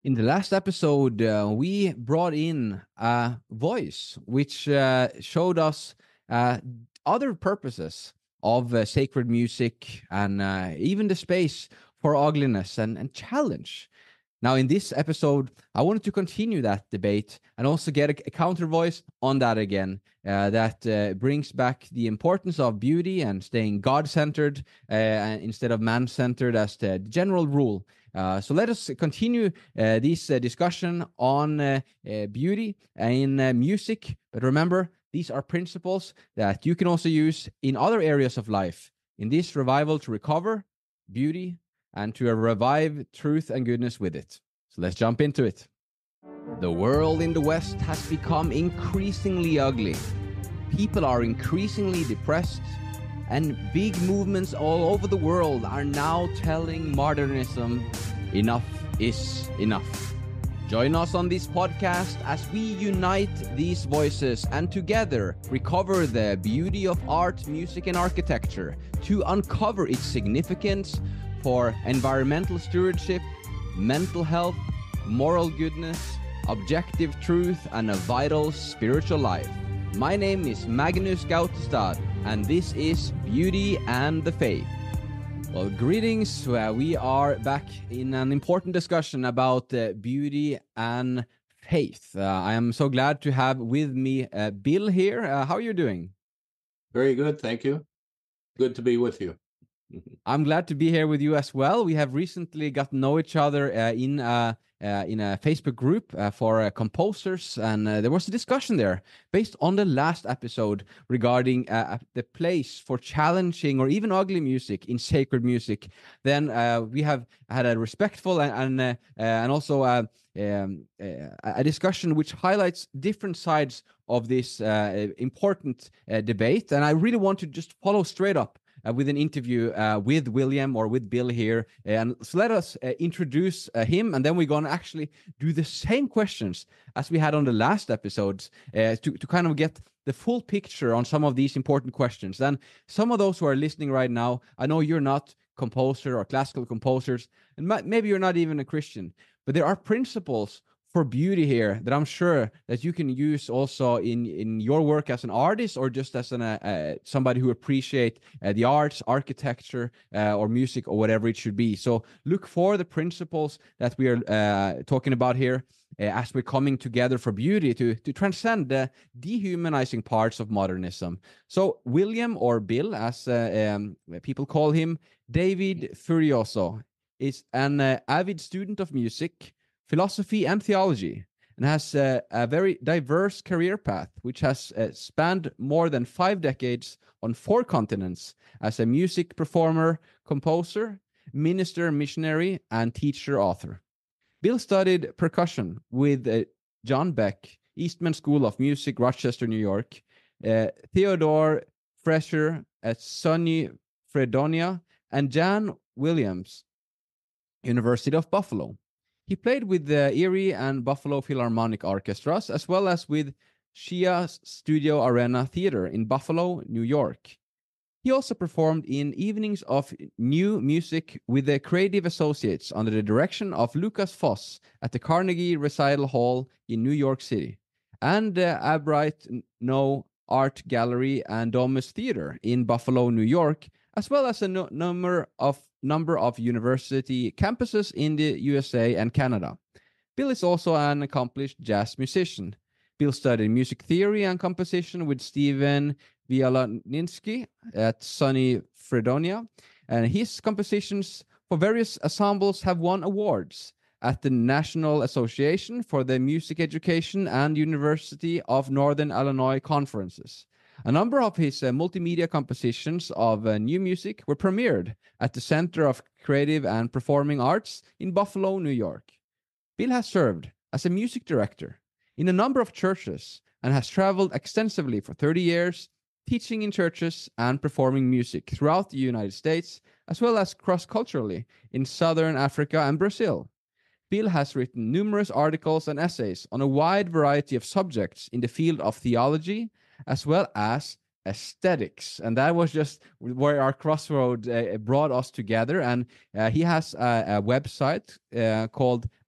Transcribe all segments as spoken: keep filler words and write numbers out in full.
In the last episode, uh, we brought in a voice which uh, showed us uh, other purposes of uh, sacred music and uh, even the space for ugliness and, and challenge. Now, in this episode, I wanted to continue that debate and also get a, a counter voice on that again uh, that uh, brings back the importance of beauty and staying God centered uh, instead of man centered as the general rule. Uh, so let us continue uh, this uh, discussion on uh, uh, beauty in uh, music. But remember, these are principles that you can also use in other areas of life in this revival to recover beauty and to revive truth and goodness with it. So let's jump into it. The world in the West has become increasingly ugly. People are increasingly depressed, and big movements all over the world are now telling modernism, enough is enough. Join us on this podcast as we unite these voices and together recover the beauty of art, music, and architecture to uncover its significance for environmental stewardship, mental health, moral goodness, objective truth, and a vital spiritual life. My name is Magnus Gautestad, and this is Beauty and the Faith. Well, greetings. Uh, we are back in an important discussion about uh, beauty and faith. Uh, I am so glad to have with me uh, Bill here. Uh, how are you doing? Very good, thank you. Good to be with you. I'm glad to be here with you as well. We have recently got to know each other uh, in a uh, in a Facebook group uh, for uh, composers, and uh, there was a discussion there based on the last episode regarding uh, the place for challenging or even ugly music in sacred music. Then uh, we have had a respectful and and, uh, uh, and also uh, um, uh, a discussion which highlights different sides of this uh, important uh, debate, and I really want to just follow straight up Uh, with an interview uh, with William or with Bill here. And so let us uh, introduce uh, him, and then we're going to actually do the same questions as we had on the last episodes uh, to, to kind of get the full picture on some of these important questions. And some of those who are listening right now, I know you're not composer or classical composers, and maybe you're not even a Christian, but there are principles for beauty here that I'm sure that you can use also in in your work as an artist or just as an uh, uh, somebody who appreciate uh, the arts, architecture, uh, or music or whatever it should be. So look for the principles that we are uh, talking about here uh, as we're coming together for beauty to to transcend the dehumanizing parts of modernism. So William, or Bill as uh, um, people call him, David Furioso, is an uh, avid student of music, philosophy, and theology, and has uh, a very diverse career path, which has uh, spanned more than five decades on four continents as a music performer, composer, minister, missionary, and teacher-author. Bill studied percussion with uh, John Beck, Eastman School of Music, Rochester, New York, uh, Theodore Fresher at SUNY Fredonia, and Jan Williams, University of Buffalo. He played with the Erie and Buffalo Philharmonic Orchestras, as well as with Shia Studio Arena Theater in Buffalo, New York. He also performed in evenings of new music with the Creative Associates under the direction of Lucas Foss at the Carnegie Recital Hall in New York City, and the Albright No Art Gallery and Domus Theater in Buffalo, New York, as well as a no- number of number of university campuses in the U S A and Canada. Bill is also an accomplished jazz musician. Bill studied music theory and composition with Stephen Wielaninsky at SUNY Fredonia, and his compositions for various ensembles have won awards at the National Association for the Music Education and University of Northern Illinois conferences. A number of his uh, multimedia compositions of uh, new music were premiered at the Center of Creative and Performing Arts in Buffalo, New York. Bill has served as a music director in a number of churches and has traveled extensively for thirty years, teaching in churches and performing music throughout the United States, as well as cross-culturally in Southern Africa and Brazil. Bill has written numerous articles and essays on a wide variety of subjects in the field of theology, as well as aesthetics. And that was just where our crossroad uh, brought us together. And uh, he has a, a website uh, called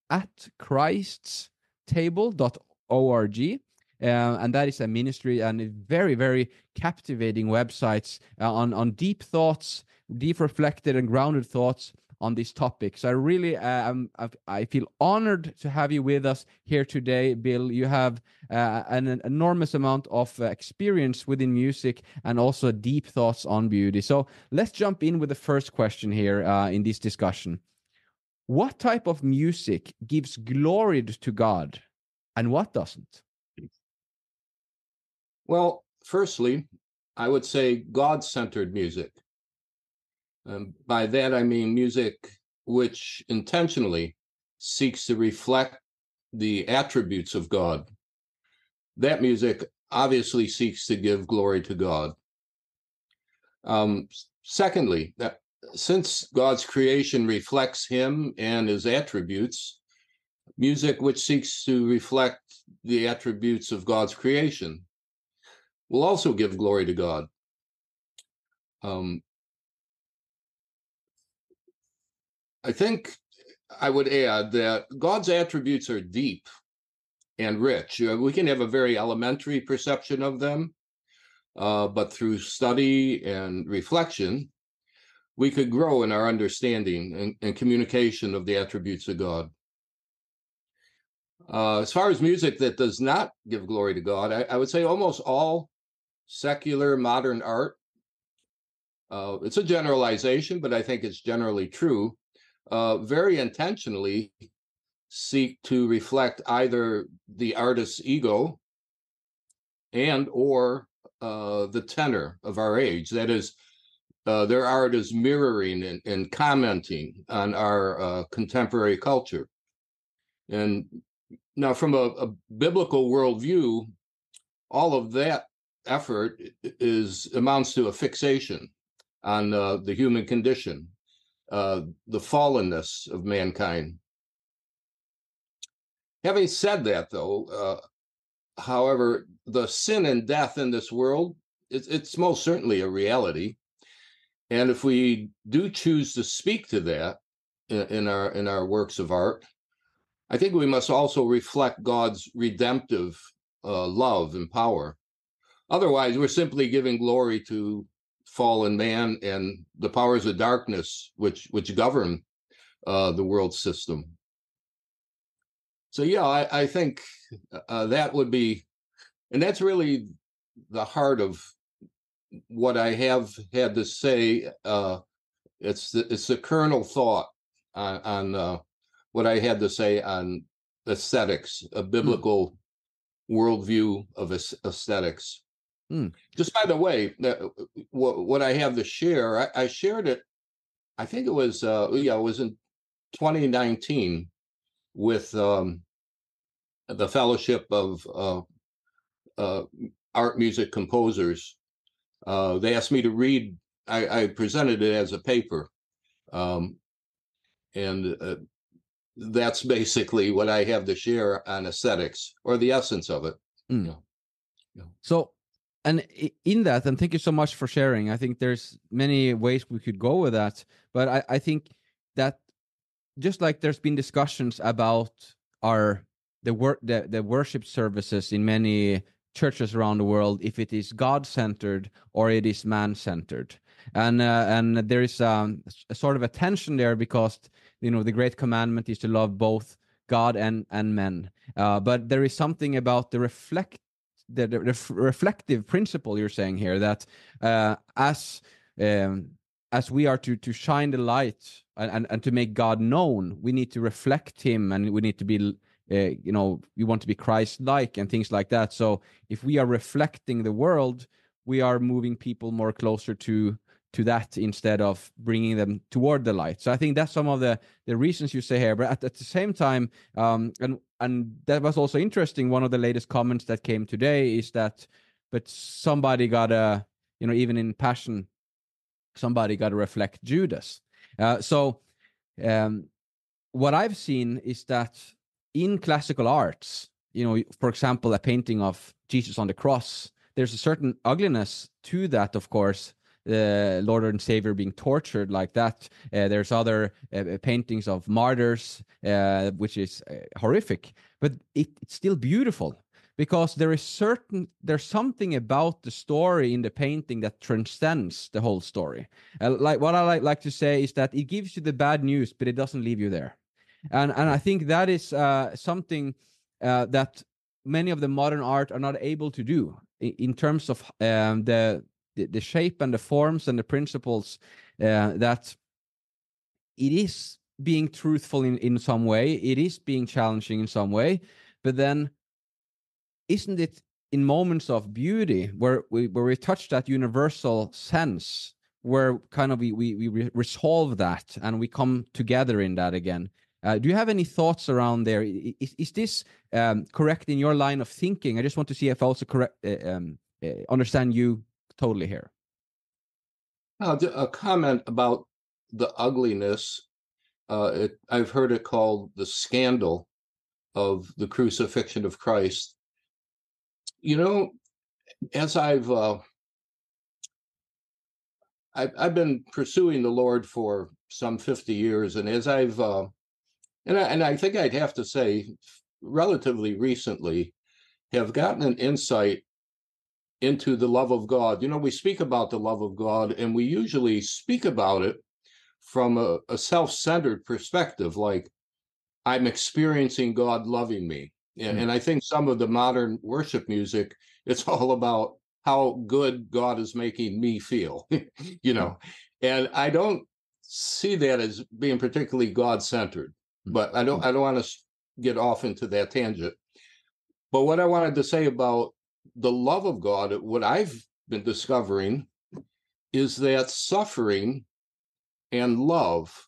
at christs table dot org. Uh, and that is a ministry and a very, very captivating websites uh, on, on deep thoughts, deep reflected and grounded thoughts on this topic. So I really, uh, I'm, I feel honored to have you with us here today, Bill. You have uh, an, an enormous amount of uh, experience within music and also deep thoughts on beauty. So let's jump in with the first question here uh, in this discussion. What type of music gives glory to God and what doesn't? Well, firstly, I would say God-centered music. Um, by that, I mean music which intentionally seeks to reflect the attributes of God. That music obviously seeks to give glory to God. Um, secondly, that since God's creation reflects him and his attributes, music which seeks to reflect the attributes of God's creation will also give glory to God. Um, I think I would add that God's attributes are deep and rich. Uh, we can have a very elementary perception of them, uh, but through study and reflection, we could grow in our understanding and, and communication of the attributes of God. Uh, as far as music that does not give glory to God, I, I would say almost all secular modern art, uh, it's a generalization, but I think it's generally true, uh, very intentionally seek to reflect either the artist's ego and or uh, the tenor of our age. That is, uh, their art is mirroring and, and commenting on our uh, contemporary culture. And now from a, a biblical worldview, all of that effort is amounts to a fixation on uh, the human condition, uh, the fallenness of mankind. Having said that, though, uh, however, the sin and death in this world, it's, it's most certainly a reality. And if we do choose to speak to that in, in our in our works of art, I think we must also reflect God's redemptive uh, love and power. Otherwise, we're simply giving glory to fallen man and the powers of darkness which which govern uh, the world system. So yeah, I, I think uh, that would be, and that's really the heart of what I have had to say. Uh, it's the, it's the kernel thought on, on uh, what I had to say on aesthetics, a biblical mm. worldview of aesthetics. Mm. Just by the way, uh, what, what I have to share, I, I shared it. I think it was uh, yeah, it was in twenty nineteen with um, the Fellowship of uh, uh, Art Music Composers. Uh, they asked me to read. I, I presented it as a paper, um, and uh, that's basically what I have to share on aesthetics, or the essence of it. Mm. Yeah. Yeah. So, and in that, and thank you so much for sharing. I think there's many ways we could go with that, but I, I think that just like there's been discussions about our the work the, the worship services in many churches around the world, if it is God-centered or it is man-centered, and uh, and there is um, a sort of a tension there because you know the great commandment is to love both God and and men, uh, but there is something about the reflect the, the ref- reflective principle you're saying here that uh, as um, as we are to to shine the light and, and and to make God known, we need to reflect him, and we need to be uh, you know we want to be Christ-like and things like that. So if we are reflecting the world, we are moving people more closer to to that instead of bringing them toward the light. So I think that's some of the the reasons you say here. But at, at the same time, um and and that was also interesting, one of the latest comments that came today is that but somebody gotta, you know even in Passion, somebody got to reflect Judas. Uh, so um, what I've seen is that in classical arts, you know, for example, a painting of Jesus on the cross, there's a certain ugliness to that, of course, the Lord and Savior being tortured like that. Uh, there's other uh, paintings of martyrs, uh, which is uh, horrific, but it, it's still beautiful because there is certain there's something about the story in the painting that transcends the whole story. Uh, like what I like, like to say is that it gives you the bad news, but it doesn't leave you there. And and I think that is uh, something uh, that many of the modern art are not able to do in, in terms of um, the, the the shape and the forms and the principles, uh, that it is being truthful in, in some way, it is being challenging in some way, but then isn't it in moments of beauty where we where we touch that universal sense, where kind of we we, we resolve that and we come together in that again? Uh, do you have any thoughts around there? Is, is this um, correct in your line of thinking? I just want to see if I also correct uh, um, uh, understand you totally here. Uh, a comment about the ugliness. Uh, it, I've heard it called the scandal of the crucifixion of Christ. You know, as I've uh, I've, I've been pursuing the Lord for some fifty years, and as I've uh, and I, and I think I'd have to say, relatively recently, have gotten an insight into the love of God. You know, we speak about the love of God, and we usually speak about it from a, a self-centered perspective, like I'm experiencing God loving me. And, mm. and I think some of the modern worship music, it's all about how good God is making me feel, you know, and I don't see that as being particularly God-centered, but I don't, I don't want to get off into that tangent. But what I wanted to say about the love of God, what I've been discovering is that suffering and love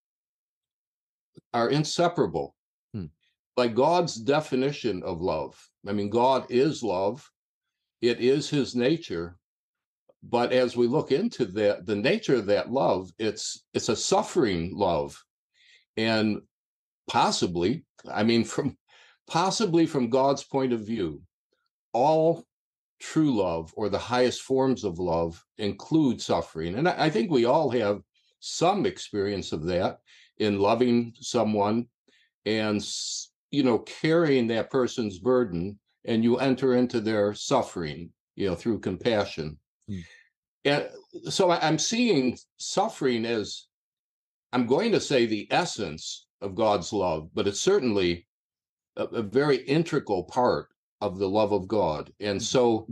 are inseparable. Hmm. Like God's definition of love. I mean, God is love. It is his nature. But as we look into that, the nature of that love, it's it's a suffering love. And possibly, I mean, from possibly from God's point of view, all true love or the highest forms of love include suffering. And I, I think we all have some experience of that in loving someone and, you know, carrying that person's burden, and you enter into their suffering, you know, through compassion. Mm. And so I'm seeing suffering as, I'm going to say, the essence of God's love, but it's certainly a, a very integral part of the love of God. And so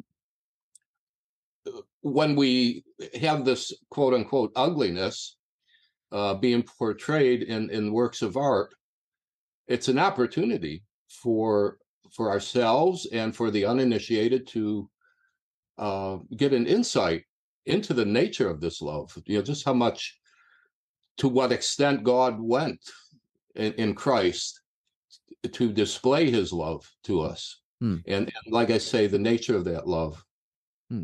when we have this quote unquote ugliness uh, being portrayed in, in works of art, it's an opportunity for for ourselves and for the uninitiated to uh, get an insight into the nature of this love. You know, just how much, to what extent God went in, in Christ to display his love to us. Hmm. And, and like I say, the nature of that love. Hmm.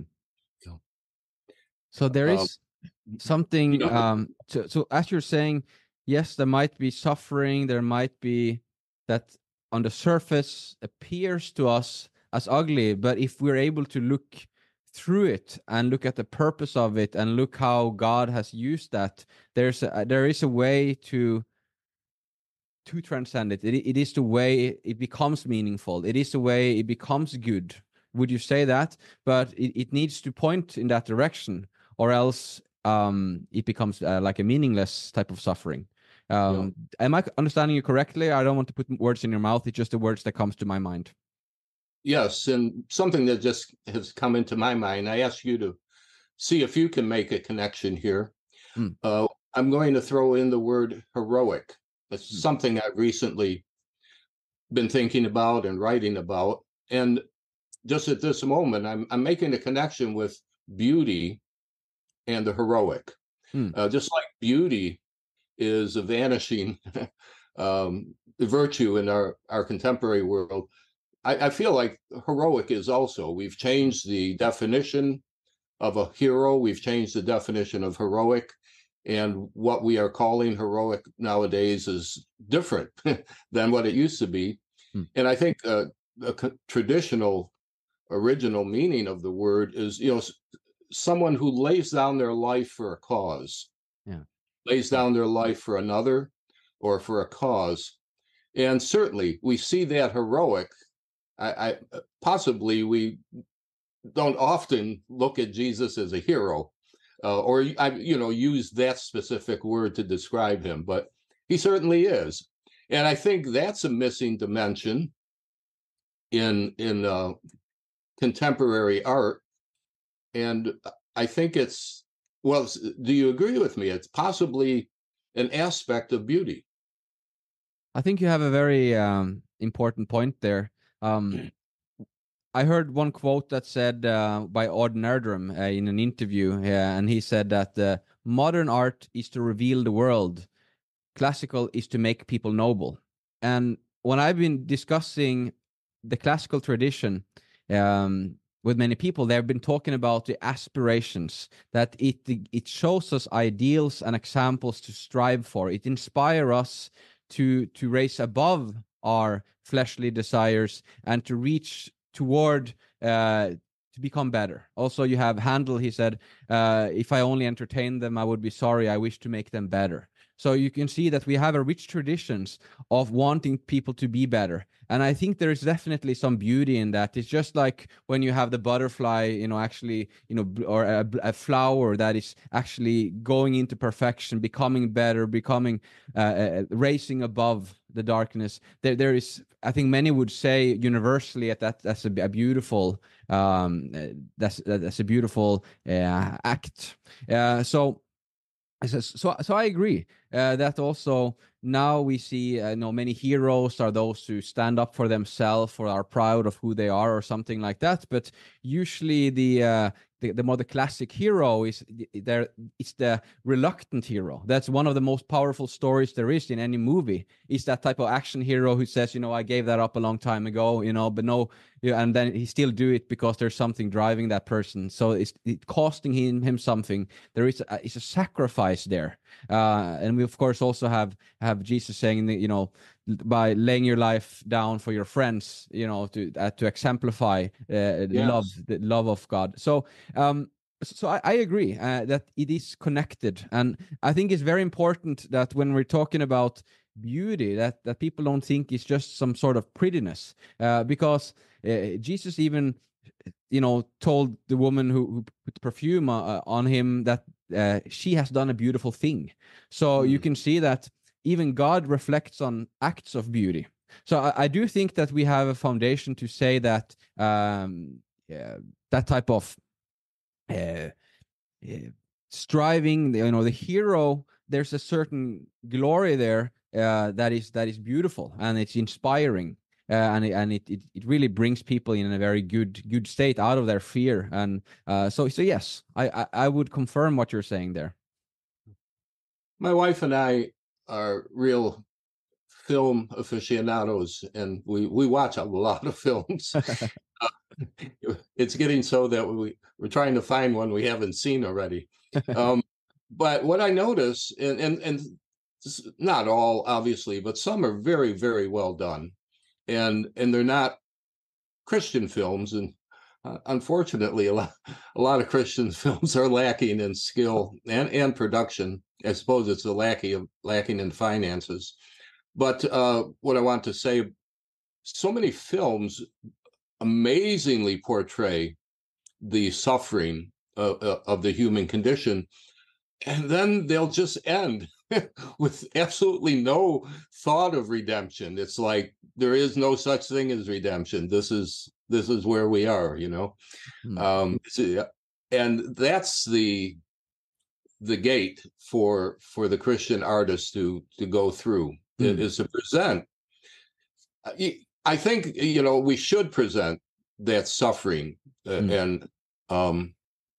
So there is uh, something, you know, um, to, so as you're saying, yes, there might be suffering, there might be that on the surface appears to us as ugly, but if we're able to look through it and look at the purpose of it and look how God has used that, there's a, there is a way to to transcend it. it. It is the way it becomes meaningful. It is the way it becomes good. Would you say that? But it, it needs to point in that direction, or else um, it becomes uh, like a meaningless type of suffering. Um, yeah. Am I understanding you correctly? I don't want to put words in your mouth. It's just the words that comes to my mind. Yes, and something that just has come into my mind. I ask you to see if you can make a connection here. Mm. Uh, I'm going to throw in the word heroic. It's mm. something I've recently been thinking about and writing about. And just at this moment, I'm, I'm making a connection with beauty and the heroic. Mm. Uh, just like beauty is a vanishing um, virtue in our, our contemporary world, I, I feel like heroic is also. We've changed the definition of a hero. We've changed the definition of heroic. And what we are calling heroic nowadays is different than what it used to be. Hmm. And I think uh, the traditional, original meaning of the word is, you know, someone who lays down their life for a cause, Yeah. lays down their life for another or for a cause. And certainly we see that heroic. I, I possibly we don't often look at Jesus as a hero, uh, or I, you know, use that specific word to describe him, but he certainly is. And I think that's a missing dimension in in uh, contemporary art. And I think it's, well, do you agree with me? It's possibly an aspect of beauty. I think you have a very um, important point there. Um, I heard one quote that said uh, by Auden Erdrum uh, in an interview, uh, and he said that uh, modern art is to reveal the world, classical is to make people noble. And when I've been discussing the classical tradition um, with many people, they've been talking about the aspirations, that it it shows us ideals and examples to strive for. It inspires us to to raise above our fleshly desires and to reach toward uh, to become better. Also, you have Handel. He said, uh, "If I only entertained them, I would be sorry. I wish to make them better." So you can see that we have a rich traditions of wanting people to be better. And I think there is definitely some beauty in that. It's just like when you have the butterfly, you know, actually, you know, or a, a flower that is actually going into perfection, becoming better, becoming, uh, uh, racing above the darkness. There, there is, I think many would say universally that, that that's a, a beautiful, um, that's, that's a beautiful uh, act. Uh, so, so, so I agree uh, that also now we see, uh, you know, many heroes are those who stand up for themselves or are proud of who they are or something like that. But usually the uh, the, the more the classic hero is there. It's the reluctant hero. That's one of the most powerful stories there is in any movie. Is that type of action hero who says, you know, I gave that up a long time ago, you know, but no, yeah, and then he still do it because there's something driving that person. So it's it costing him him something. There is a, it's a sacrifice there, uh, and we of course also have have Jesus saying that, you know, by laying your life down for your friends, you know, to uh, to exemplify uh, Yes. love, the love of God. So um, so I, I agree uh, that it is connected, and I think it's very important that when we're talking about beauty, that that people don't think it's just some sort of prettiness, uh, because uh, Jesus even, you know, told the woman who, who put perfume uh, on him that uh, she has done a beautiful thing. So Mm. you can see that even God reflects on acts of beauty. So I, I do think that we have a foundation to say that um, yeah, that type of uh, uh, striving, you know, the hero, there's a certain glory there uh, that is that is beautiful and it's inspiring. Uh, and it, and it, it it really brings people in a very good good state out of their fear, and uh, so so yes, I, I I would confirm what you're saying there. My wife and I are real film aficionados, and we we watch a lot of films. uh, it's getting so that we we're trying to find one we haven't seen already. Um, but what I notice, and and and not all obviously, but some are very very well done, and and they're not Christian films, and uh, unfortunately, a lot a lot of Christian films are lacking in skill and and production. I suppose it's the lacking of lacking in finances. But uh, what I want to say, so many films amazingly portray the suffering of, of the human condition, and then they'll just end with absolutely no thought of redemption. It's like there is no such thing as redemption. This is this is where we are, you know. Hmm. Um, so, and that's the the gate for for the Christian artist to to go through, Hmm. is to present. I think, you know, we should present that suffering, uh, Hmm. and um,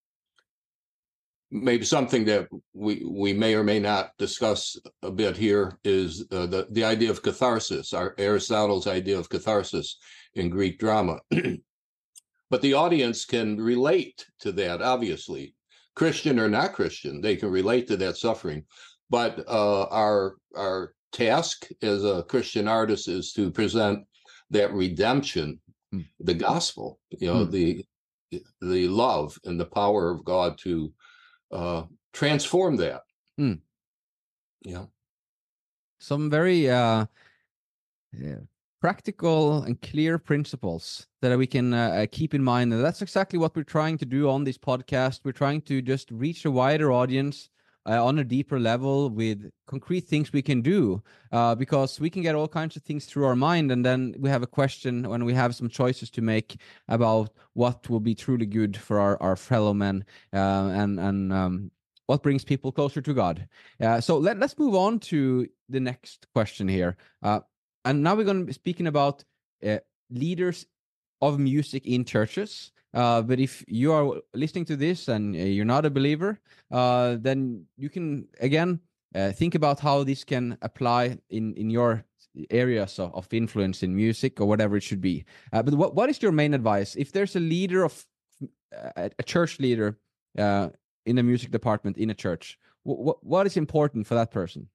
maybe something that we we may or may not discuss a bit here is uh, the the idea of catharsis, our Aristotle's idea of catharsis in Greek drama. But the audience can relate to that, obviously, Christian or not Christian, they can relate to that suffering. But uh, our our task as a Christian artist is to present that redemption, Hmm. the gospel, you know, Hmm. the the love and the power of God to uh, transform that. Mm. Yeah. Some very uh, yeah, practical and clear principles that we can uh, keep in mind. And that's exactly what we're trying to do on this podcast. We're trying to just reach a wider audience uh, on a deeper level with concrete things we can do, uh, because we can get all kinds of things through our mind. And then we have a question when we have some choices to make about what will be truly good for our, our fellow men, uh, and, and, um, what brings people closer to God. Uh, so let, let's move on to the next question here. Uh, and now we're going to be speaking about uh, leaders of music in churches. Uh, but if you are listening to this and uh, you're not a believer, uh, then you can, again, uh, think about how this can apply in, in your areas of, of influence in music or whatever it should be. Uh, but what, what is your main advice? If there's a leader of uh, a church leader uh, in a music department in a church, what what is important for that person?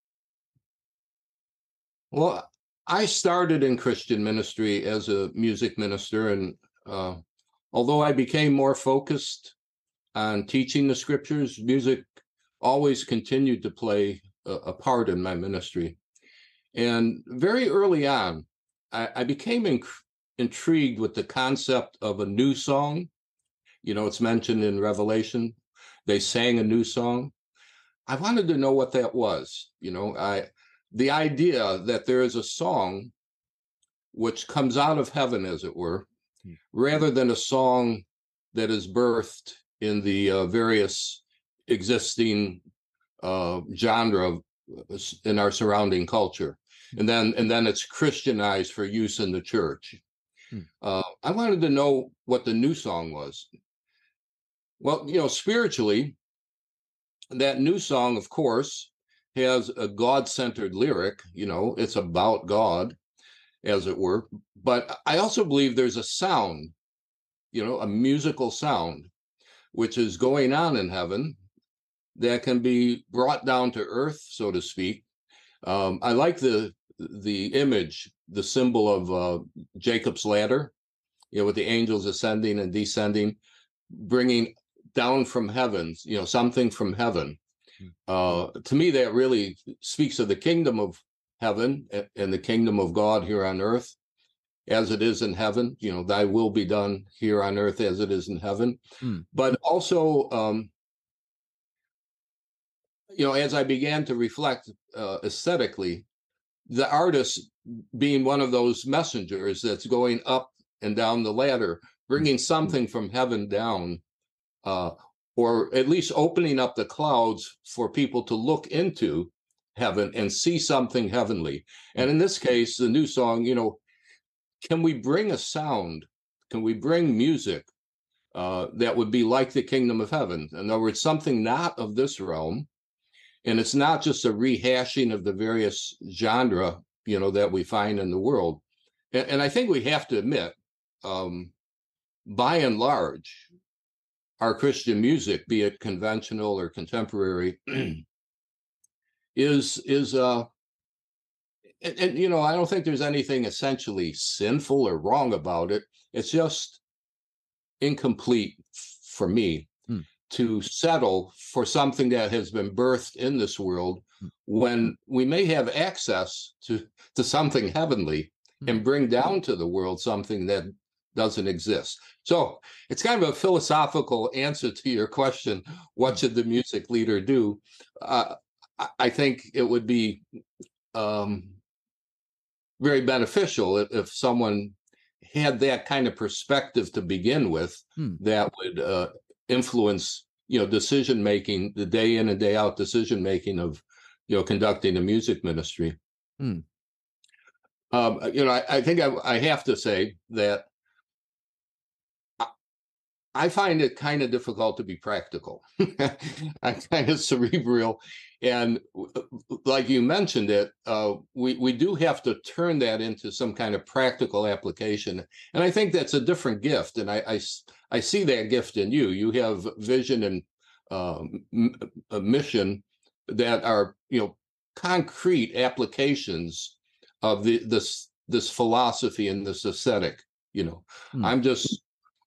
Well, I started in Christian ministry as a music minister, and uh, although I became more focused on teaching the scriptures, music always continued to play a, a part in my ministry. And very early on, I, I became inc- intrigued with the concept of a new song. You know, it's mentioned in Revelation, they sang a new song. I wanted to know what that was. You know, I the idea that there is a song which comes out of heaven, as it were, hmm. rather than a song that is birthed in the uh, various existing uh, genre of, in our surrounding culture, hmm. and then and then it's Christianized for use in the church. Hmm. Uh, I wanted to know what the new song was. Well, you know, spiritually, that new song, of course, has a God-centered lyric. You know, it's about God, as it were. But I also believe there's a sound, you know, a musical sound, which is going on in heaven that can be brought down to earth, so to speak. Um, I like the the image, the symbol of uh, Jacob's ladder, you know, with the angels ascending and descending, bringing down from heavens, you know, something from heaven. Uh, to me, that really speaks of the kingdom of heaven and the kingdom of God here on earth, as it is in heaven. You know, thy will be done here on earth as it is in heaven. Mm. But also, um, you know, as I began to reflect uh, aesthetically, the artist being one of those messengers that's going up and down the ladder, bringing something from heaven down, uh, or at least opening up the clouds for people to look into heaven and see something heavenly. And in this case, the new song, you know, can we bring a sound? Can we bring music uh, that would be like the kingdom of heaven? In other words, something not of this realm. And it's not just a rehashing of the various genre, you know, that we find in the world. And, and I think we have to admit, um, by and large, our Christian music, be it conventional or contemporary, is is uh, and, and you know, I don't think there's anything essentially sinful or wrong about it. It's just incomplete for me mm. to settle for something that has been birthed in this world mm. when we may have access to to something heavenly mm. and bring down to the world something that doesn't exist. So it's kind of a philosophical answer to your question, what should the music leader do? Uh, I think it would be um, very beneficial if, if someone had that kind of perspective to begin with, hmm. that would uh, influence, you know, decision making, the day in and day out decision making of, you know, conducting a music ministry. Hmm. Um, you know, I, I think I, I have to say that I find it kind of difficult to be practical. I'm kind of cerebral. And like you mentioned it, uh, we, we do have to turn that into some kind of practical application. And I think that's a different gift. And I, I, I see that gift in you. You have vision and um, a mission that are, you know, concrete applications of the, this, this philosophy and this aesthetic. You know, hmm. I'm just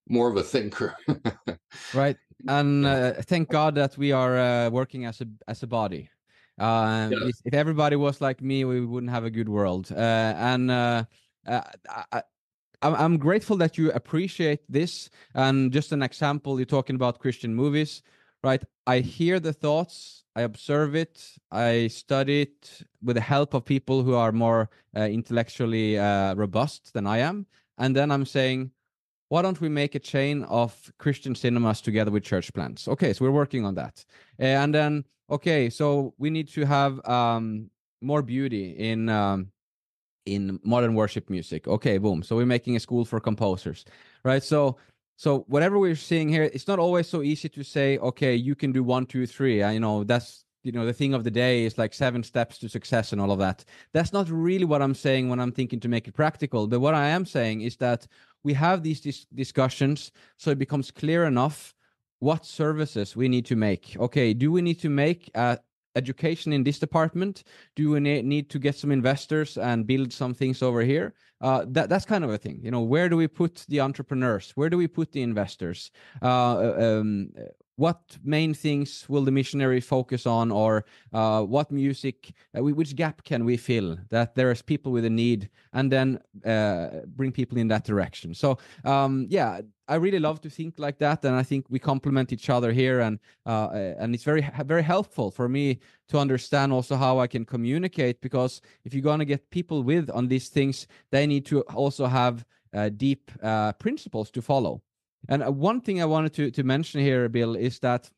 more of a thinker. Right. And Yeah. uh, thank God that we are uh, working as a as a body. Um, Yes. if, if everybody was like me, we wouldn't have a good world. Uh, and uh, uh, I, I'm I'm grateful that you appreciate this. And just an example, you're talking about Christian movies, right? I hear the thoughts, I observe it, I study it with the help of people who are more uh, intellectually uh, robust than I am, and then I'm saying, why don't we make a chain of Christian cinemas together with church plants? Okay, so we're working on that. And then, okay, so we need to have um, more beauty in um, in modern worship music. Okay, boom. So we're making a school for composers, right? So so whatever we're seeing here, it's not always so easy to say, okay, you can do one, two, three. Uh, you know, that's you know the thing of the day is like seven steps to success and all of that. That's not really what I'm saying when I'm thinking to make it practical. But what I am saying is that we have these dis- discussions so it becomes clear enough what services we need to make. Okay, do we need to make uh, education in this department? Do we ne- need to get some investors and build some things over here? Uh, that that's kind of a thing. You know, where do we put the entrepreneurs? Where do we put the investors? Uh, um, what main things will the missionary focus on, or uh, what music? Uh, which gap can we fill that there's people with a need, and then uh, bring people in that direction. So um, yeah, I really love to think like that, and I think we complement each other here, and uh, and it's very very helpful for me to understand also how I can communicate, because if you're going to get people with on these things, they need to also have uh, deep uh, principles to follow. And uh, one thing I wanted to to mention here, Bill, is that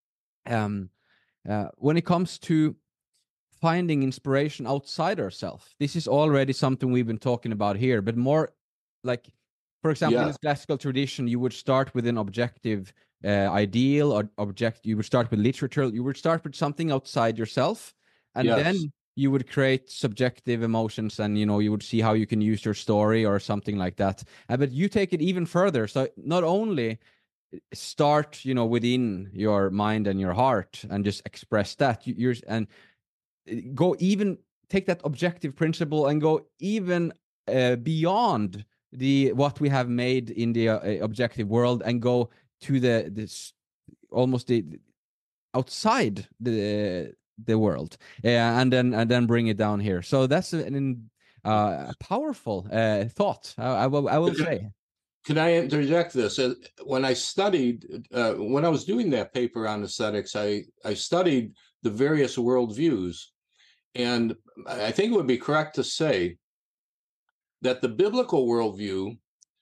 um, uh, when it comes to finding inspiration outside ourselves, this is already something we've been talking about here, but more like, for example, in Yes. the classical tradition, you would start with an objective uh, ideal or object. You would start with literature. You would start with something outside yourself, and Yes. then you would create subjective emotions, and you know you would see how you can use your story or something like that. Uh, but you take it even further. So not only start, you know, within your mind and your heart, and just express that you, you're and go even take that objective principle and go even uh, beyond the what we have made in the uh, objective world, and go to the this almost the outside the the world, uh, and then and then bring it down here. So that's an uh, a powerful uh, thought. I, I will I will say. Can I interject this? Uh, When I studied, uh, when I was doing that paper on aesthetics, I, I studied the various worldviews. And I think it would be correct to say that the biblical worldview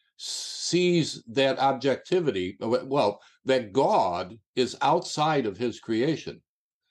sees that objectivity, well, that God is outside of his creation.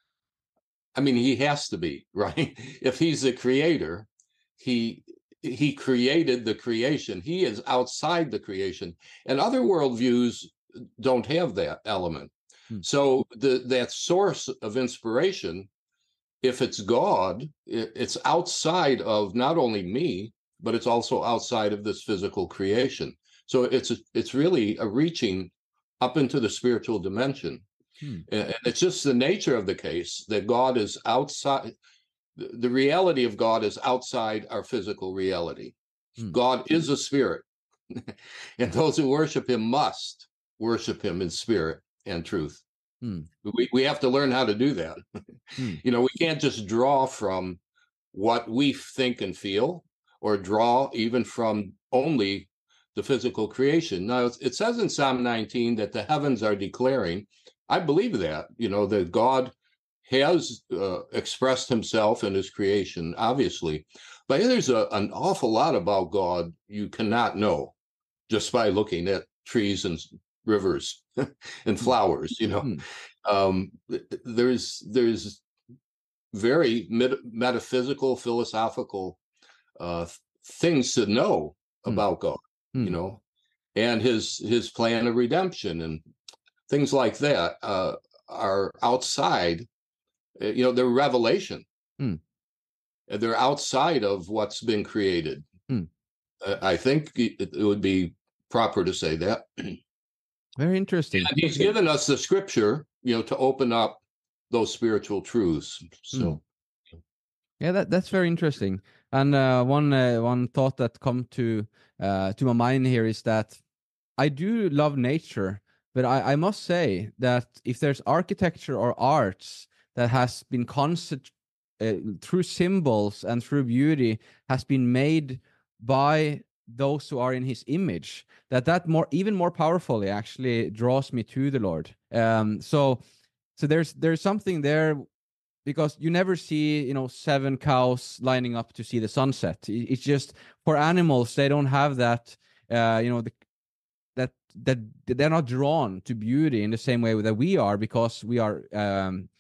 I mean, he has to be, right? If he's the creator, he he created the creation. He is outside the creation. And other worldviews don't have that element. Hmm. So the that source of inspiration, if it's God, it's outside of not only me, but it's also outside of this physical creation. So it's a, it's really a reaching up into the spiritual dimension. Hmm. And it's just the nature of the case that God is outside. The reality of God is outside our physical reality. Hmm. God is a spirit, and those who worship him must worship him in spirit and truth. Hmm. We, we have to learn how to do that. Hmm. You know, we can't just draw from what we think and feel, or draw even from only the physical creation. Now, it says in Psalm nineteen that the heavens are declaring. I believe that, you know, that God has uh, expressed himself in his creation, obviously. But there's a, an awful lot about God you cannot know just by looking at trees and rivers and flowers, you know. Hmm. Um, there's there's very met- metaphysical, philosophical uh, things to know Hmm. about God, Hmm. you know, and his his plan of redemption and things like that uh, are outside. You know, they're revelation. Hmm. They're outside of what's been created. Hmm. Uh, I think it, it would be proper to say that. Very interesting. And he's given us the scripture, you know, to open up those spiritual truths. So. Hmm. Yeah, that that's very interesting. And uh, one uh, one thought that come to uh, to my mind here is that I do love nature, but I, I must say that if there's architecture or arts that has been constant uh, through symbols and through beauty has been made by those who are in his image, that that more even more powerfully actually draws me to the Lord. Um, so so there's there's something there, because you never see, you know, seven cows lining up to see the sunset. It's just for animals, they don't have that, uh, you know, the, that that they're not drawn to beauty in the same way that we are, because we are, um,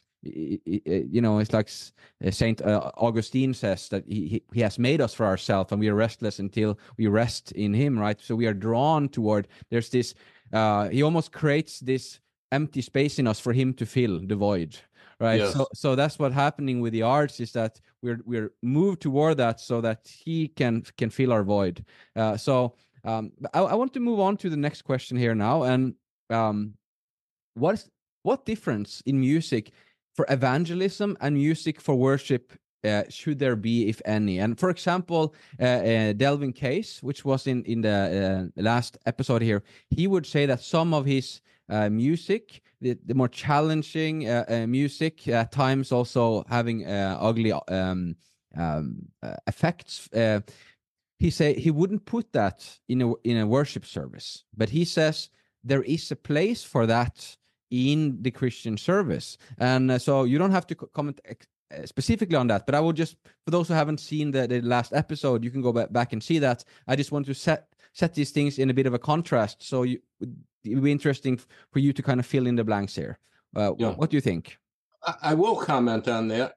you know, it's like Saint Augustine says that he he has made us for ourselves, and we are restless until we rest in him, right? So we are drawn toward. There's this. Uh, he almost creates this empty space in us for him to fill the void. Right. Yes. So so that's what's happening with the arts, is that we're we're moved toward that so that he can can fill our void. Uh, so um, I, I want to move on to the next question here now. And um, what is what difference in music for evangelism and music for worship uh, should there be, if any? And for example, uh, uh, Delvin Case, which was in in the uh, last episode here, he would say that some of his uh, music, the, the more challenging uh, uh, music, at times also having uh, ugly um, um, uh, effects. Uh, he say he wouldn't put that in a in a worship service, but he says there is a place for that in the Christian service. And uh, so you don't have to co- comment ex- specifically on that, but I would just, for those who haven't seen the, the last episode, you can go back, back and see that. I just want to set set these things in a bit of a contrast, so you, it would be interesting for you to kind of fill in the blanks here. Uh, Yeah. what do you think? I, I will comment on that.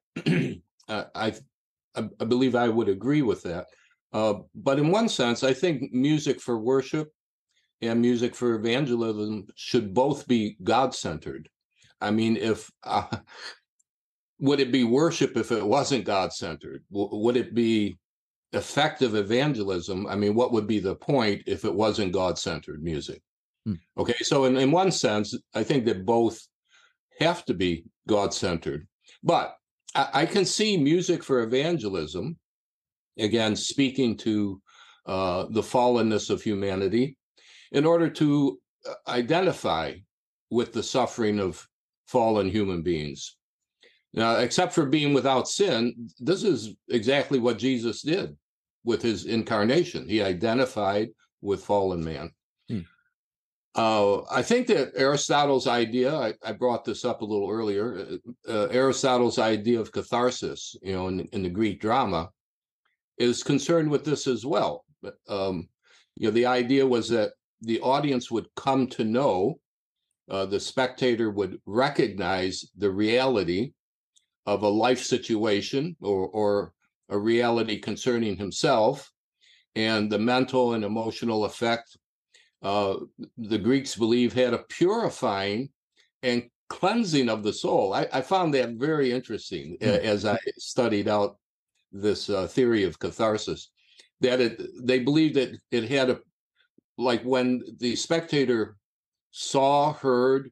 uh, I, I believe I would agree with that. Uh, but in one sense, I think music for worship and music for evangelism should both be God-centered. I mean, if uh, would it be worship if it wasn't God-centered? W- would it be effective evangelism? I mean, what would be the point if it wasn't God-centered music? Hmm. Okay, so in, in one sense, I think that both have to be God-centered. But I, I can see music for evangelism, again, speaking to uh, the fallenness of humanity, in order to identify with the suffering of fallen human beings. Now, except for being without sin, this is exactly what Jesus did with his incarnation. He identified with fallen man. Hmm. Uh, I think that Aristotle's idea, I, I brought this up a little earlier, uh, Aristotle's idea of catharsis, you know, in, in the Greek drama, is concerned with this as well. But, um, you know, the idea was that the audience would come to know, uh, the spectator would recognize the reality of a life situation, or, or a reality concerning himself, and the mental and emotional effect uh, the Greeks believe had a purifying and cleansing of the soul. I, I found that very interesting mm. as I studied out this uh, theory of catharsis, that it, they believed that it had a, like when the spectator saw, heard,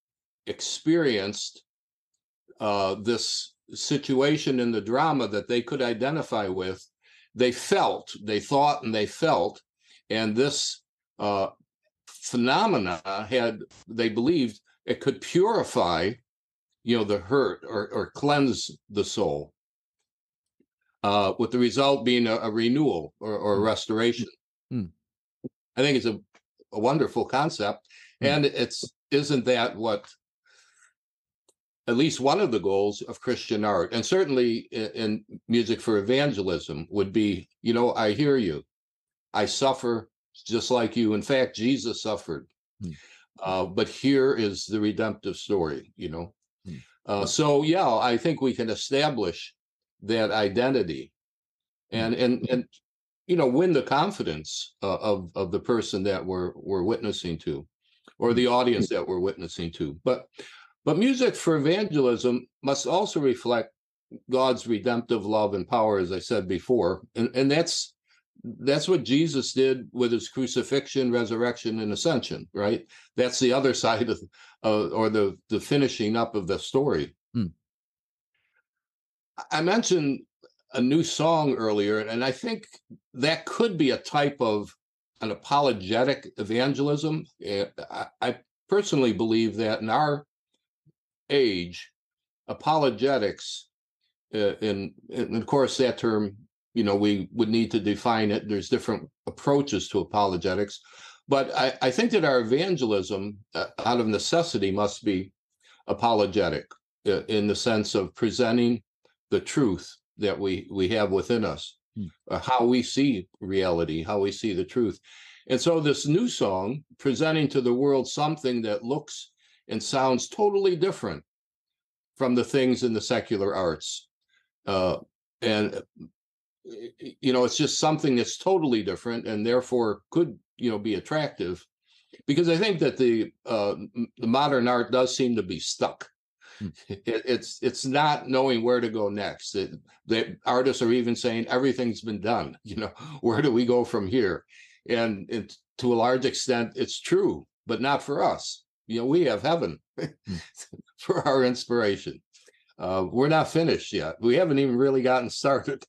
experienced uh, this situation in the drama that they could identify with, they felt, they thought, and they felt, and this uh, phenomena had, they believed, it could purify, you know, the hurt, or, or cleanse the soul, uh, with the result being a, a renewal, or, or a restoration. Mm. I think it's a, a wonderful concept, mm. and it's isn't that what at least one of the goals of Christian art, and certainly in, in music for evangelism, would be, you know, I hear you, I suffer just like you. In fact, Jesus suffered. Mm. Uh, but here is the redemptive story, you know. Mm. Uh, so, yeah, I think we can establish that identity, and, mm. and, and you know, win the confidence uh, of, of the person that we're, we're witnessing to, or the audience that we're witnessing to. But, but music for evangelism must also reflect God's redemptive love and power, as I said before. And, and that's, That's what Jesus did with his crucifixion, resurrection, and ascension, right? That's the other side of, uh, or the, the finishing up of the story. Mm. I mentioned a new song earlier, and I think that could be a type of an apologetic evangelism. I, I personally believe that in our age, apologetics, uh, and, and of course that term, you know, we would need to define it. There's different approaches to apologetics, but I, I think that our evangelism, uh, out of necessity, must be apologetic, uh, in the sense of presenting the truth that we we have within us, Hmm. uh, how we see reality, how we see the truth. And so this new song, presenting to the world something that looks and sounds totally different from the things in the secular arts. Uh, and, you know, it's just something that's totally different and therefore could, you know, be attractive. Because I think that the uh, the modern art does seem to be stuck. Hmm. It, it's it's not knowing where to go next. It, the artists are even saying everything's been done. You know, where do we go from here? And it, to a large extent, it's true, but not for us. You know, we have heaven Hmm. for our inspiration. Uh, we're not finished yet. We haven't even really gotten started.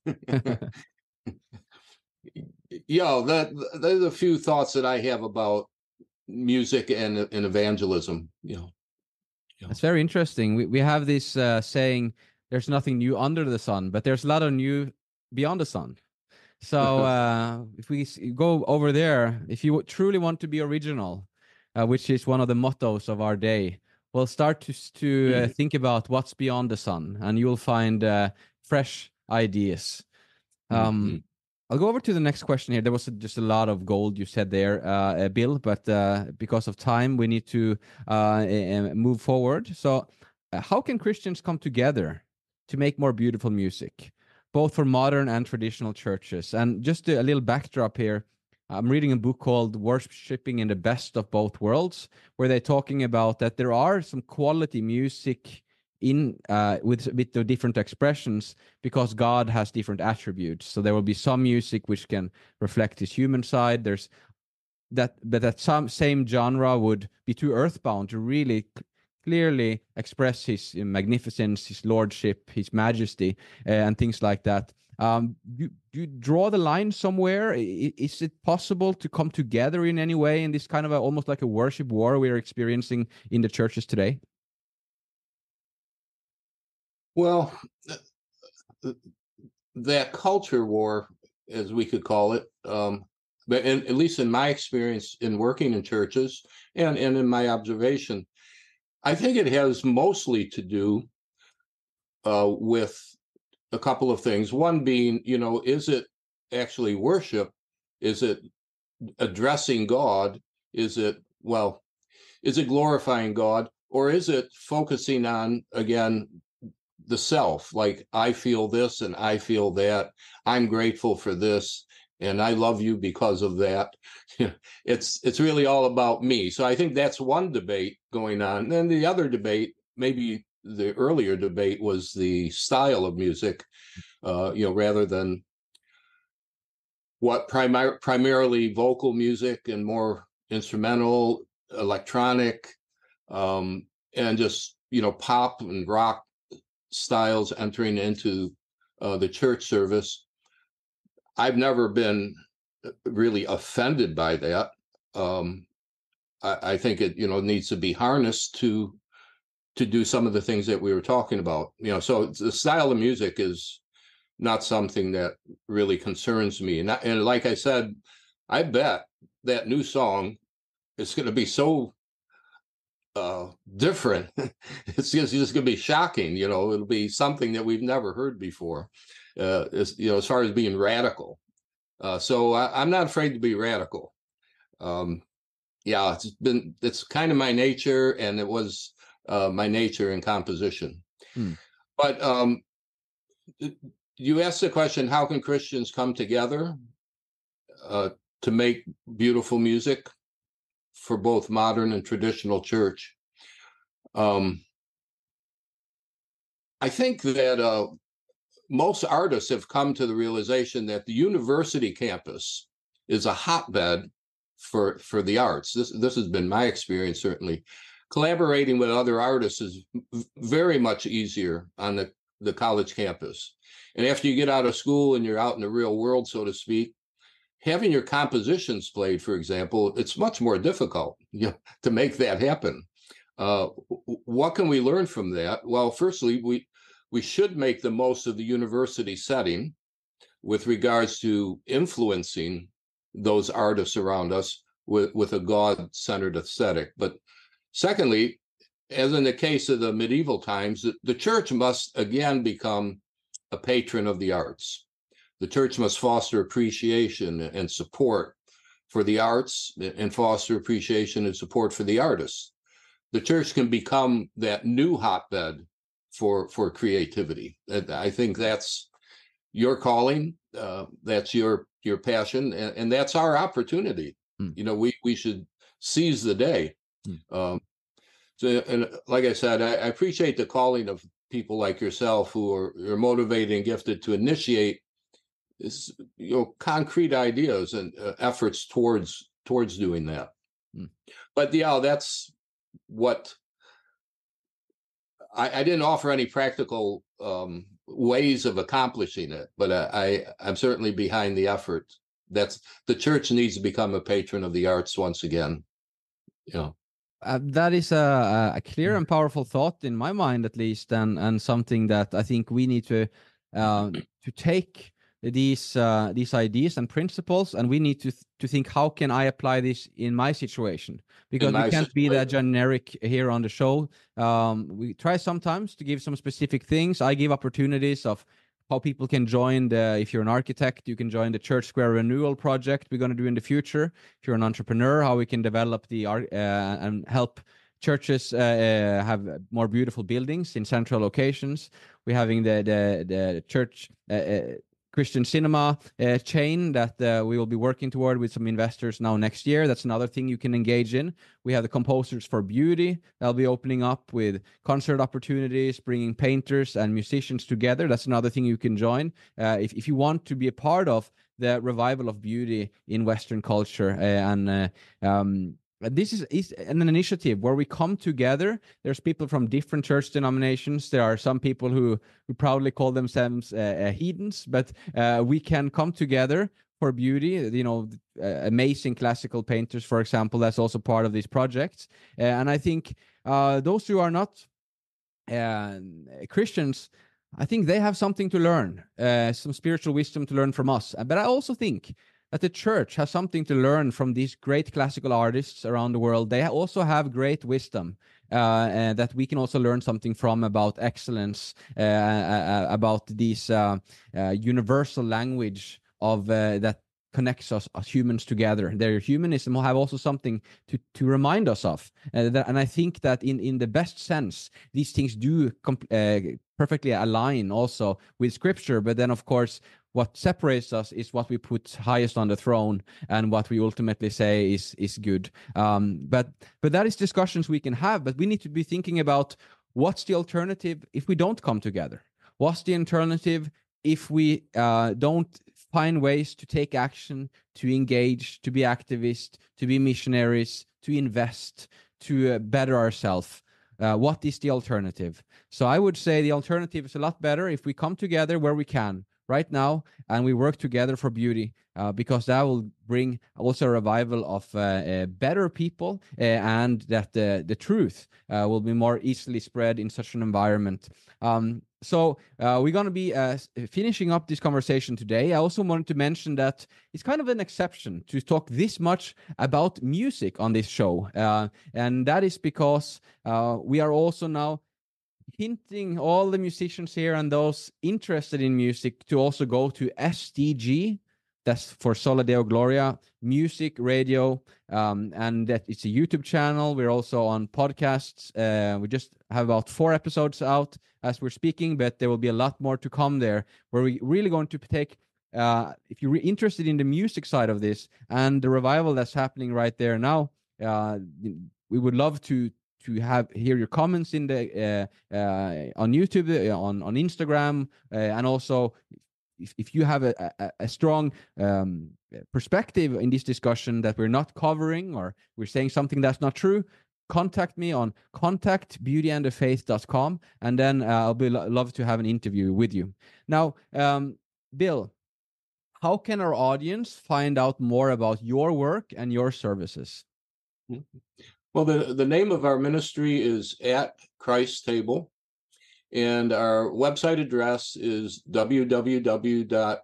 Yeah, that there's a few thoughts that I have about music and, and evangelism. You know, you know. It's very interesting. We we have this uh, saying, "There's nothing new under the sun," but there's a lot of new beyond the sun. So uh, if we s- go over there, if you truly want to be original, uh, which is one of the mottos of our day, we'll start to s- to uh, Mm. think about what's beyond the sun, and you'll find uh, fresh ideas. Um, Mhm. I'll go over to the next question here. There was just a lot of gold you said there, uh, uh, Bill, but uh, because of time, we need to uh, uh, move forward. So, uh, how can Christians come together to make more beautiful music, both for modern and traditional churches? And just a, a little backdrop here. I'm reading a book called Worshipping in the Best of Both Worlds, where they're talking about that there are some quality music in uh, with with the different expressions because God has different attributes. So there will be some music which can reflect his human side. There's that, but that some same genre would be too earthbound to really c- clearly express his uh, magnificence, his lordship, his majesty, uh, and things like that. Um, you you draw the line somewhere. I- Is it possible to come together in any way in this kind of a, almost like a worship war we're experiencing in the churches today? Well, th- that culture war, as we could call it, um, but in, at least in my experience in working in churches and, and in my observation, I think it has mostly to do uh, with a couple of things. One being, you know, is it actually worship? Is it addressing God? Is it, well, is it glorifying God? Or is it focusing on, again, the self? Like, I feel this and I feel that. I'm grateful for this and I love you because of that. it's it's really all about me. So I think that's one debate going on. And then the other debate, maybe the earlier debate, was the style of music, uh, you know, rather than what primar- primarily vocal music and more instrumental, electronic, um, and just, you know, pop and rock styles entering into uh, the church service. I've never been really offended by that. Um, I, I think it, you know, needs to be harnessed to to do some of the things that we were talking about. You know, so the style of music is not something that really concerns me. And, and like I said, I bet that new song is going to be so uh, different. it's just, it's going to be shocking. You know, it'll be something that we've never heard before. Uh, as, you know, as far as being radical. Uh, so I, I'm not afraid to be radical. Um, yeah, it's been, it's kind of my nature, and it was uh, my nature in composition. Hmm. But um, you asked the question, how can Christians come together uh, to make beautiful music for both modern and traditional church? Um, I think that uh, most artists have come to the realization that the university campus is a hotbed for for the arts. This this has been my experience, certainly. Collaborating with other artists is very much easier on the, the college campus. And after you get out of school and you're out in the real world, so to speak, having your compositions played, for example, it's much more difficult, you know, to make that happen. Uh, what can we learn from that? Well, firstly, we we should make the most of the university setting with regards to influencing those artists around us with, with a God-centered aesthetic. But secondly, as in the case of the medieval times, the, the church must again become a patron of the arts. The church must foster appreciation and support for the arts and foster appreciation and support for the artists. The church can become that new hotbed for for creativity. I think that's your calling, uh, that's your your passion, and, and that's our opportunity. Mm. You know, we we should seize the day. Mm. Um, so, and like I said, I, I appreciate the calling of people like yourself who are, are motivated and gifted to initiate this, you know, concrete ideas and uh, efforts towards towards doing that. Mm. But yeah, that's what I, I didn't offer any practical um, ways of accomplishing it, but I, I I'm certainly behind the effort. That's the church needs to become a patron of the arts once again. You know. Uh, that is a, a clear and powerful thought in my mind, at least, and and something that I think we need to uh, to take these uh, these ideas and principles, and we need to th- to think, how can I apply this in my situation? Because we can't be that generic here on the show. Um, we try sometimes to give some specific things. I give opportunities of how people can join the, if you're an architect, you can join the Church Square Renewal project we're going to do in the future. If you're an entrepreneur, how we can develop the art uh, and help churches uh, uh, have more beautiful buildings in central locations. We're having the the, the church uh, uh, Christian cinema uh, chain that uh, we will be working toward with some investors now next year. That's another thing you can engage in. We have the Composers for Beauty. That'll be opening up with concert opportunities, bringing painters and musicians together. That's another thing you can join. Uh, if, if you want to be a part of the revival of beauty in Western culture uh, and uh, um, this is, is an initiative where we come together. There's people from different church denominations. There are some people who, who proudly call themselves uh, uh, heathens, but uh, we can come together for beauty. You know, uh, amazing classical painters, for example, that's also part of these projects. Uh, and I think uh, those who are not uh, Christians, I think they have something to learn, uh, some spiritual wisdom to learn from us. But I also think that the church has something to learn from these great classical artists around the world. They also have great wisdom uh, and that we can also learn something from, about excellence, uh, uh, about this uh, uh, universal language of uh, that connects us as humans together. Their humanism will have also something to to remind us of, uh, that, and I think that in in the best sense, these things do comp- uh, perfectly align also with Scripture. But then, of course, what separates us is what we put highest on the throne, and what we ultimately say is is good. Um, but but that is discussions we can have. But we need to be thinking about, what's the alternative if we don't come together? What's the alternative if we uh, don't find ways to take action, to engage, to be activists, to be missionaries, to invest, to uh, better ourselves? Uh, what is the alternative? So I would say the alternative is a lot better if we come together where we can right now, and we work together for beauty, uh, because that will bring also a revival of uh, uh, better people, uh, and that the, the truth uh, will be more easily spread in such an environment. Um, so uh, we're going to be uh, finishing up this conversation today. I also wanted to mention that it's kind of an exception to talk this much about music on this show, uh, and that is because uh, we are also now hinting all the musicians here and those interested in music to also go to S D G. That's for Sola Deo Gloria Music Radio, um, and that it's a YouTube channel. We're also on podcasts. Uh, we just have about four episodes out as we're speaking, but there will be a lot more to come there, where we're really going to take, uh, if you're interested in the music side of this and the revival that's happening right there now, uh, we would love to to have hear your comments in the uh, uh, on YouTube, uh, on on Instagram, uh, and also if, if you have a, a, a strong um, perspective in this discussion that we're not covering, or we're saying something that's not true, contact me on contact beauty and the faith dot com, and then uh, I'll be lo- love to have an interview with you. Now, um, Bill, how can our audience find out more about your work and your services? Well, the, the name of our ministry is At Christ's Table, and our website address is w w w dot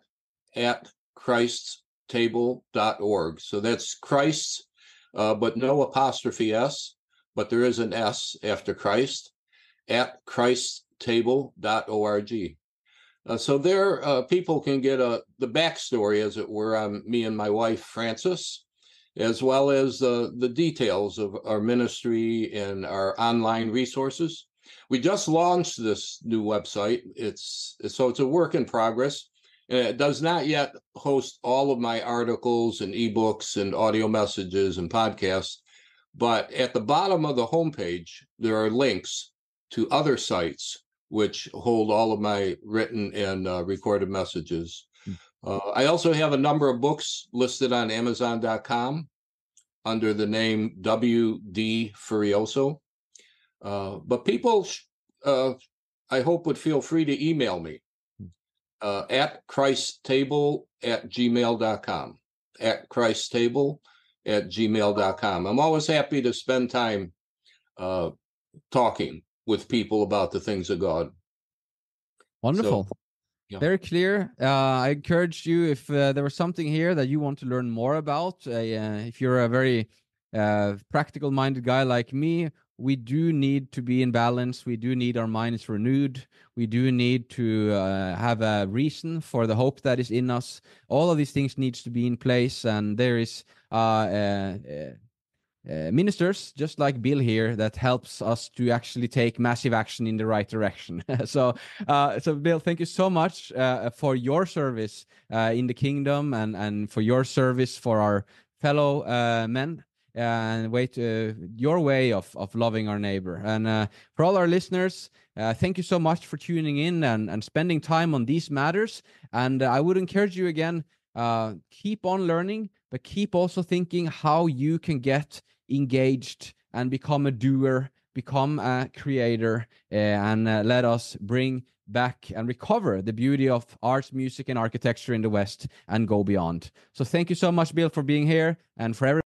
at christs table dot org. So that's Christ, uh, but no apostrophe S, but there is an S after Christ, at christs table dot org. Uh, so there, uh, people can get a the backstory, as it were, on me and my wife, Frances, as well as uh, the details of our ministry and our online resources. We just launched this new website. It's so it's a work in progress, and it does not yet host all of my articles and ebooks and audio messages and podcasts. But at the bottom of the homepage, there are links to other sites which hold all of my written and uh, recorded messages. Mm. Uh, I also have a number of books listed on amazon dot com under the name W D Furioso. Uh, but people, uh, I hope, would feel free to email me uh, at christtable at gmail dot com. At christtable at gmail dot com. I'm always happy to spend time uh, talking with people about the things of God. Wonderful. So, yeah. Very clear. Uh, I encourage you, if uh, there was something here that you want to learn more about, uh, if you're a very uh, practical-minded guy like me, we do need to be in balance. We do need our minds renewed. We do need to uh, have a reason for the hope that is in us. All of these things needs to be in place, and there is uh, uh, uh, Uh, ministers just like Bill here that helps us to actually take massive action in the right direction. so uh, so Bill, thank you so much uh, for your service uh, in the kingdom, and and for your service for our fellow uh, men, and wait uh, your way of of loving our neighbor. And uh, for all our listeners, uh, thank you so much for tuning in and and spending time on these matters. And uh, I would encourage you again, uh, keep on learning, but keep also thinking how you can get engaged and become a doer, become a creator, uh, and uh, let us bring back and recover the beauty of arts, music, and architecture in the West and go beyond. So thank you so much, Bill, for being here, and for everyone.